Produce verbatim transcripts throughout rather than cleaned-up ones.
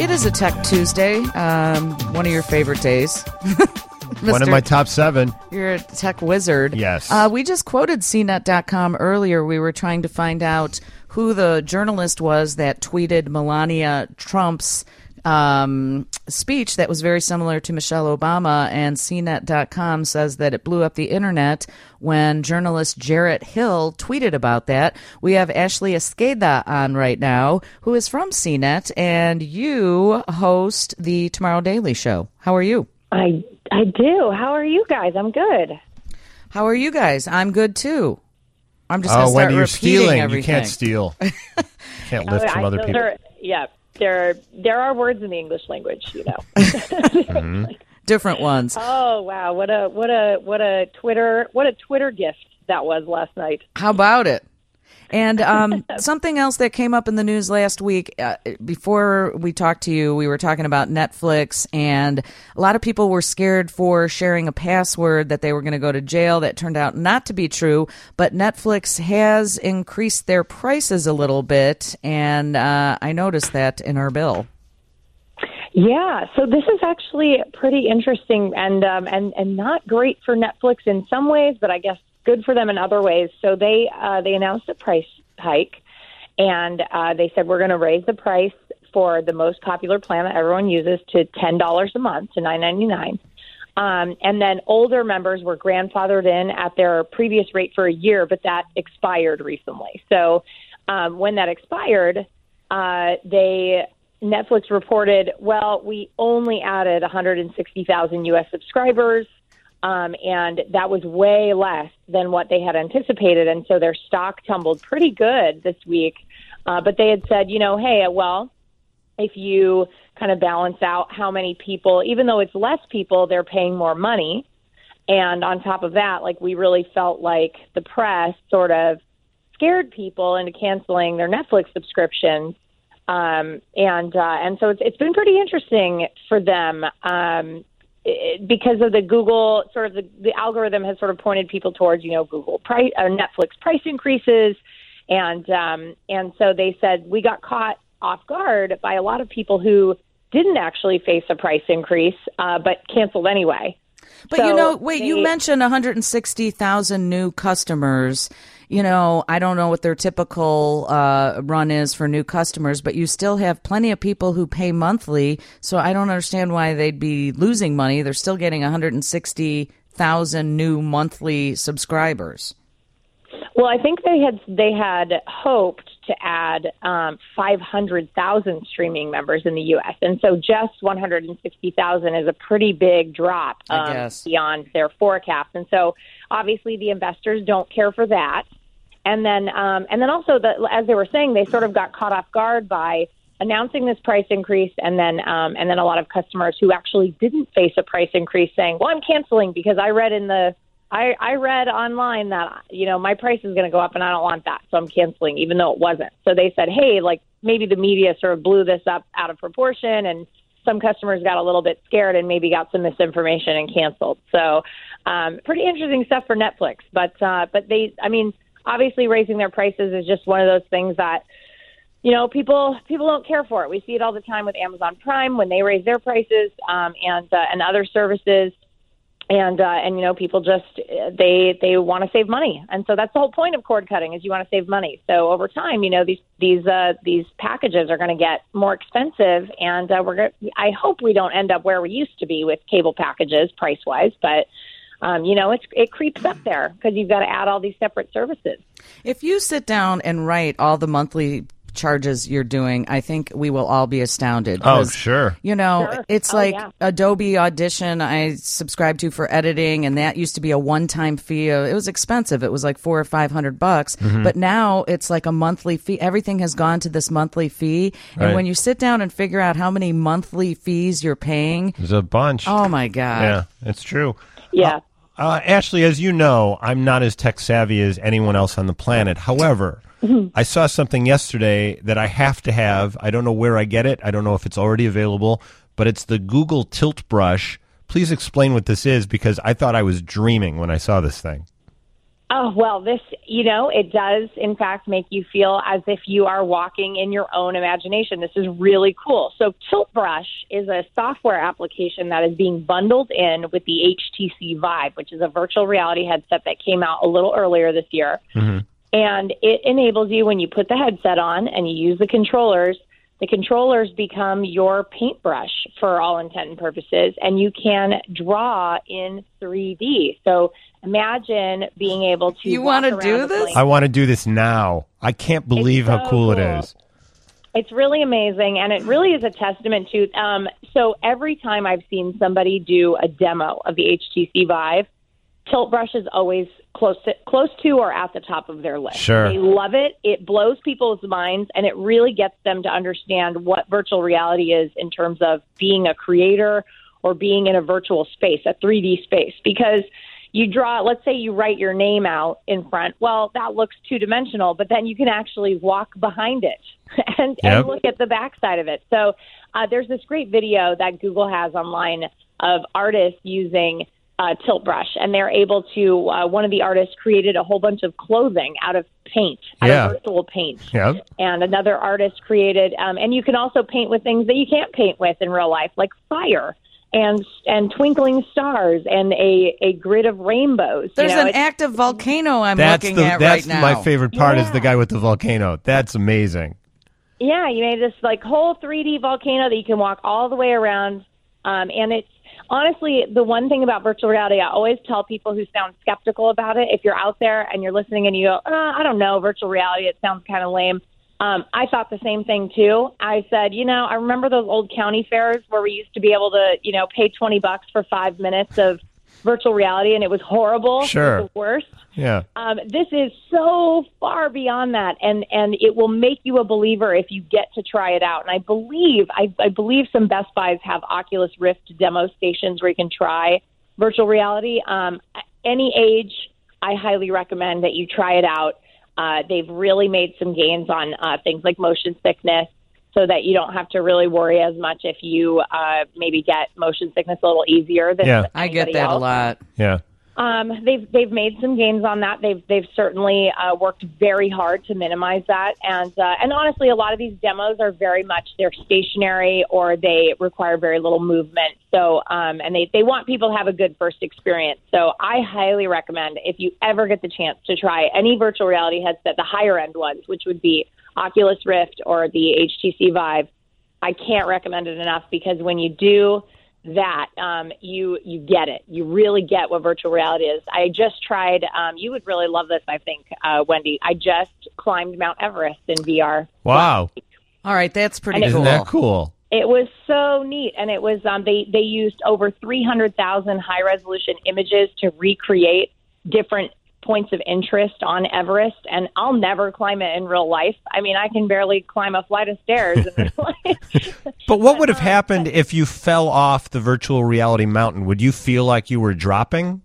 It is a Tech Tuesday, um, one of your favorite days. One of my top seven. You're a tech wizard. Yes. Uh, we just quoted C net dot com earlier. We were trying to find out who the journalist was that tweeted Melania Trump's um, speech that was very similar to Michelle Obama, and C net dot com says that it blew up the internet when journalist Jarrett Hill tweeted about that. We have Ashley Esqueda on right now, who is from C net, and you host the Tomorrow Daily Show. How are you? I I do. How are you guys? I'm good. How are you guys? I'm good too. I'm just oh, going to start when you're repeating stealing, everything. you can't steal. You can't lift Oh, from I- other those people. are- yeah, there there are words in the English language, you know. Mm-hmm. Different ones. Oh wow, what a what a what a Twitter what a Twitter gift that was last night. How about it? And um, something else that came up in the news last week, uh, before we talked to you, we were talking about Netflix, and a lot of people were scared for sharing a password that they were going to go to jail. That turned out not to be true, but Netflix has increased their prices a little bit, and uh, I noticed that in our bill. Yeah, so this is actually pretty interesting and um, and and not great for Netflix in some ways, but I guess good for them in other ways. So they uh, they announced a price hike, and uh, they said we're going to raise the price for the most popular plan that everyone uses to ten dollars a month to nine ninety-nine. Um, and then older members were grandfathered in at their previous rate for a year, but that expired recently. So um, when that expired, uh, they Netflix reported, well, we only added one hundred sixty thousand U S subscribers. Um, and that was way less than what they had anticipated. And so their stock tumbled pretty good this week. Uh, but they had said, you know, hey, well, if you kind of balance out how many people, even though it's less people, they're paying more money. And on top of that, like we really felt like the press sort of scared people into canceling their Netflix subscriptions. Um, and uh, and so it's, it's been pretty interesting for them. Um It, because of the Google sort of the, the algorithm has sort of pointed people towards, you know, Google price or Netflix price increases. And um, and so they said we got caught off guard by a lot of people who didn't actually face a price increase, uh, but canceled anyway. But, so you know, wait, they, you mentioned one hundred sixty thousand new customers. You know, I don't know what their typical uh, run is for new customers, but you still have plenty of people who pay monthly. So I don't understand why they'd be losing money. They're still getting one hundred sixty thousand new monthly subscribers. Well, I think they had they had hoped to add um, five hundred thousand streaming members in the U S, and so just one hundred sixty thousand is a pretty big drop um, beyond their forecast. And so, obviously, the investors don't care for that. And then, um, and then also, the, as they were saying, they sort of got caught off guard by announcing this price increase, and then, um, and then a lot of customers who actually didn't face a price increase saying, "Well, I'm canceling because I read in the." I, I read online that, you know, my price is going to go up and I don't want that, so I'm canceling, even though it wasn't. So they said, hey, like maybe the media sort of blew this up out of proportion, and some customers got a little bit scared and maybe got some misinformation and canceled. So um, pretty interesting stuff for Netflix. But uh, but they, I mean, obviously raising their prices is just one of those things that, you know, people people don't care for it. We see it all the time with Amazon Prime when they raise their prices um, and uh, and other services. And, uh, and, you know, people just, they, they want to save money. And so that's the whole point of cord cutting, is you want to save money. So over time, you know, these, these, uh, these packages are going to get more expensive, and uh, we're going to, I hope we don't end up where we used to be with cable packages price wise, but, um, you know, it's, it creeps up there because you've got to add all these separate services. If you sit down and write all the monthly charges you're doing, I think we will all be astounded. Oh, sure. You know, Sure. it's Oh, like yeah. Adobe Audition I subscribed to for editing, and that used to be a one-time fee. It was expensive. It was like four or five hundred bucks. Mm-hmm. But now it's like a monthly fee. Everything has gone to this monthly fee. And Right. when you sit down and figure out how many monthly fees you're paying, There's a bunch. oh my God. Yeah, it's true. Yeah. Uh, Ashley, as you know, I'm not as tech savvy as anyone else on the planet. However, I saw something yesterday that I have to have. I don't know where I get it. I don't know if it's already available, but it's the Google Tilt Brush. Please explain what this is, because I thought I was dreaming when I saw this thing. Oh, well, this, you know, it does, in fact, make you feel as if you are walking in your own imagination. This is really cool. So Tilt Brush is a software application that is being bundled in with the H T C Vive, which is a virtual reality headset that came out a little earlier this year. Mm-hmm. And it enables you, when you put the headset on and you use the controllers, the controllers become your paintbrush for all intent and purposes, and you can draw in three D. So imagine being able to. You want to do this? I want to do this now. I can't believe so how cool, cool it is. It's really amazing, and it really is a testament to. Um, so every time I've seen somebody do a demo of the H T C Vive, Tilt Brush is always close to, close to or at the top of their list. Sure. They love it. It blows people's minds, and it really gets them to understand what virtual reality is in terms of being a creator or being in a virtual space, a three D space. Because you draw, let's say you write your name out in front. Well, that looks two-dimensional, but then you can actually walk behind it and, yep. and look at the backside of it. So uh, there's this great video that Google has online of artists using Uh, Tilt Brush, and they're able to, uh, one of the artists created a whole bunch of clothing out of paint, out yeah. of virtual paint. Yep. And another artist created, um, and you can also paint with things that you can't paint with in real life, like fire and and twinkling stars and a, a grid of rainbows. There's you know, an active volcano I'm that's looking the, at that's right now. my favorite part yeah. is the guy with the volcano. That's amazing. Yeah, you made this like whole three D volcano that you can walk all the way around, um, and it's honestly, the one thing about virtual reality, I always tell people who sound skeptical about it, if you're out there and you're listening and you go, uh, I don't know, virtual reality, it sounds kind of lame. Um, I thought the same thing, too. I said, you know, I remember those old county fairs where we used to be able to, you know, pay twenty bucks for five minutes of virtual reality, and it was horrible. Sure. It was the worst. Yeah. Um, this is so far beyond that, and, and it will make you a believer if you get to try it out. And I believe I, I believe some Best Buys have Oculus Rift demo stations where you can try virtual reality. Um, any age, I highly recommend that you try it out. Uh, they've really made some gains on uh, things like motion sickness, so that you don't have to really worry as much if you uh, maybe get motion sickness a little easier than yeah. I get that else. a lot. Yeah. Um, they've they've made some gains on that. They've they've certainly uh, worked very hard to minimize that. And uh, and honestly, a lot of these demos are very much they're stationary or they require very little movement. So um, and they, they want people to have a good first experience. So I highly recommend if you ever get the chance to try any virtual reality headset, the higher end ones, which would be Oculus Rift or the H T C Vive. I can't recommend it enough because when you do that, um, you you get it. You really get what virtual reality is. I just tried, um, you would really love this, I think, uh, Wendy. I just climbed Mount Everest in V R. Wow. All right, that's pretty And it- cool. Isn't that cool? It was so neat, and it was um, they, they used over three hundred thousand high-resolution images to recreate different points of interest on Everest, and I'll never climb it in real life. I mean, I can barely climb a flight of stairs in real life. But what would have happened if you fell off the virtual reality mountain? Would you feel like you were dropping?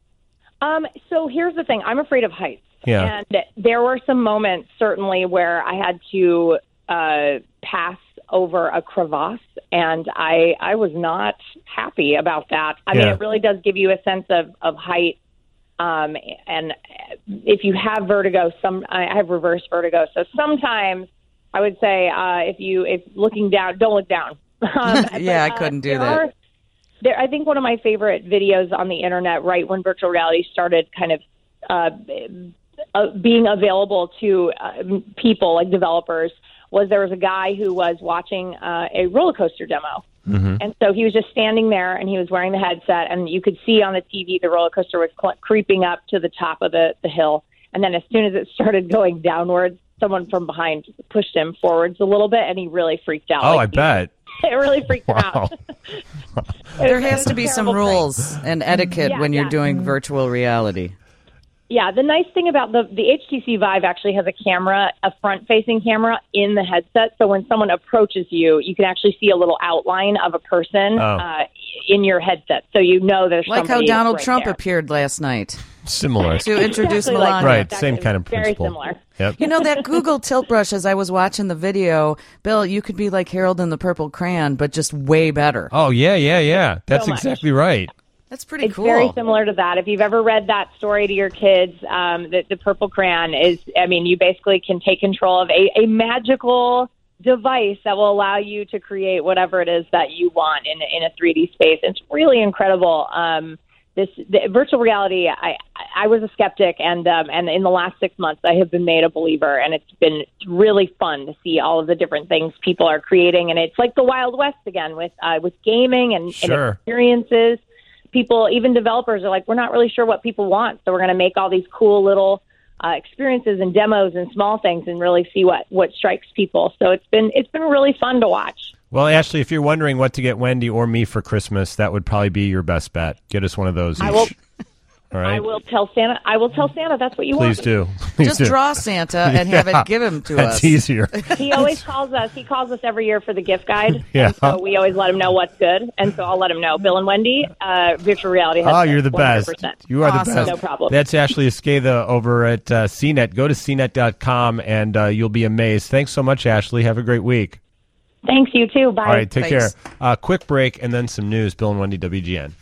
Um, so here's the thing. I'm afraid of heights. Yeah. And there were some moments, certainly, where I had to uh, pass over a crevasse, and I, I was not happy about that. I mean, Yeah. it really does give you a sense of, of height. Um, and if you have vertigo, some I have reverse vertigo. So sometimes I would say uh, if you if looking down, don't look down. Um, Yeah, but, I couldn't do there that. Are, there, I think one of my favorite videos on the internet, right when virtual reality started, kind of uh, uh, being available to uh, people like developers, was there was a guy who was watching uh, a roller coaster demo. Mm-hmm. And so he was just standing there, and he was wearing the headset, and you could see on the T V the roller coaster was cl- creeping up to the top of the, the hill. And then as soon as it started going downwards, someone from behind pushed him forwards a little bit, and he really freaked out. Oh, Like, I bet. It really freaked him Wow. out. There It was has a to be some terrible thing. rules and etiquette Yeah, when you're yeah. doing virtual reality. Yeah, the nice thing about the the H T C Vive actually has a camera, a front-facing camera in the headset. So when someone approaches you, you can actually see a little outline of a person Oh. uh, in your headset. So you know there's Like how somebody Donald right Trump there. appeared last night Similar. to introduce Exactly like Melania. that. Right, Exactly. same kind of Very principle. similar. Yep. You know, that Google Tilt Brush, as I was watching the video, Bill, you could be like Harold in the Purple Crayon, but just way better. Oh, yeah, yeah, yeah. That's So much. exactly right. That's pretty it's cool. very similar to that. If you've ever read that story to your kids, um, the, the Purple Crayon is, I mean, you basically can take control of a, a magical device that will allow you to create whatever it is that you want in, in a three D space. It's really incredible. Um, this the virtual reality, I, I was a skeptic, and um, and in the last six months, I have been made a believer, and it's been really fun to see all of the different things people are creating, and it's like the Wild West again with uh, with gaming and, Sure. and experiences. People, even developers, are like, we're not really sure what people want, so we're going to make all these cool little uh, experiences and demos and small things, and really see what, what strikes people. So it's been it's been really fun to watch. Well, Ashley, if you're wondering what to get Wendy or me for Christmas, that would probably be your best bet. Get us one of those each. I will. All right. I will tell Santa. I will tell Santa that's what you Please want. do. Please Just do. draw Santa and have Yeah. it give him to That's us. easier. He always calls us. He calls us every year for the gift guide. Yeah. And so we always let him know what's good. And so I'll let him know. Bill and Wendy, uh, virtual reality. Has Oh, you're the one hundred best. percent. You are Awesome. the best. No problem. That's Ashley Esqueda over at uh, C net. Go to C net dot com and uh, you'll be amazed. Thanks so much, Ashley. Have a great week. Thanks, you too. Bye. All right, take Thanks. care. Uh, quick break and then some news. Bill and Wendy, W G N.